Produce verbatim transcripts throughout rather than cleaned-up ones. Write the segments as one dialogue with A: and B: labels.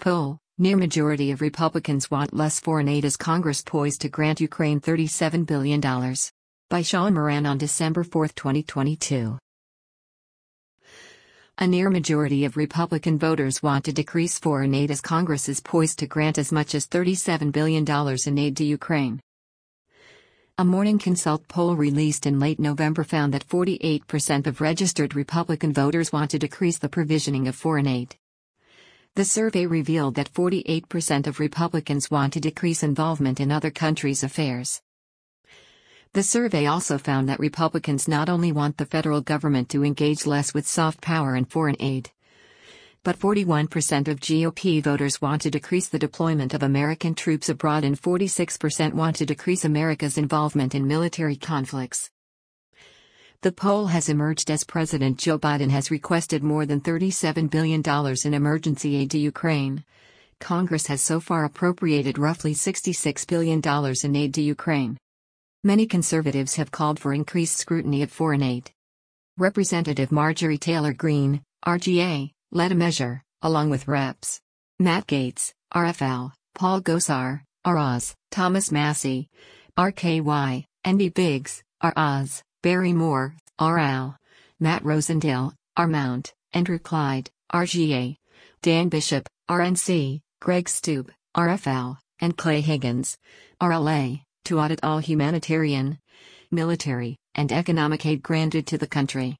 A: Poll: Near majority of Republicans want less foreign aid as Congress poised to grant Ukraine thirty-seven billion dollars. By Sean Moran on December fourth, twenty twenty-two. A near majority of Republican voters want to decrease foreign aid as Congress is poised to grant as much as thirty-seven billion dollars in aid to Ukraine. A Morning Consult poll released in late November found that forty-eight percent of registered Republican voters want to decrease the provisioning of foreign aid. The survey revealed that forty-eight percent of Republicans want to decrease involvement in other countries' affairs. The survey also found that Republicans not only want the federal government to engage less with soft power and foreign aid, but forty-one percent of G O P voters want to decrease the deployment of American troops abroad and forty-six percent want to decrease America's involvement in military conflicts. The poll has emerged as President Joe Biden has requested more than thirty-seven billion dollars in emergency aid to Ukraine. Congress has so far appropriated roughly sixty-six billion dollars in aid to Ukraine. Many conservatives have called for increased scrutiny of foreign aid. Representative Marjorie Taylor Greene, R G A, led a measure, along with Reps Matt Gaetz, R F L, Paul Gosar, R Oz, Thomas Massie, R K Y, Andy Biggs, R Oz, Barry Moore, R L, Matt Rosendale, R Mount, Andrew Clyde, R G A, Dan Bishop, R N C, Greg Stube, R F L, and Clay Higgins, R L A, to audit all humanitarian, military, and economic aid granted to the country.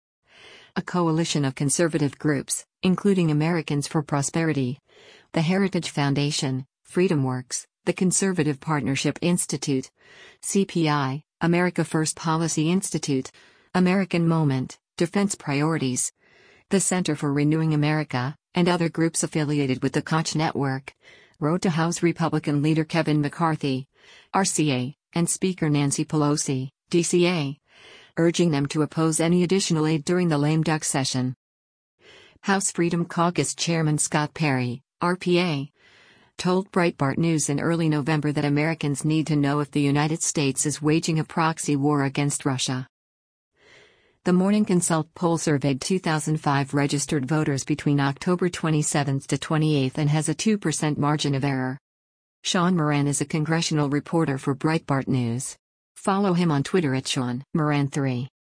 A: A coalition of conservative groups, including Americans for Prosperity, the Heritage Foundation, FreedomWorks, the Conservative Partnership Institute, C P I, America First Policy Institute, American Moment, Defense Priorities, the Center for Renewing America, and other groups affiliated with the Koch Network, wrote to House Republican leader Kevin McCarthy, R C A, and Speaker Nancy Pelosi, D C A, urging them to oppose any additional aid during the lame duck session. House Freedom Caucus Chairman Scott Perry, R P A, told Breitbart News in early November that Americans need to know if the United States is waging a proxy war against Russia. The Morning Consult poll surveyed two thousand five registered voters between October twenty-seventh to twenty-eighth and has a two percent margin of error. Sean Moran is a congressional reporter for Breitbart News. Follow him on Twitter at Sean Moran three.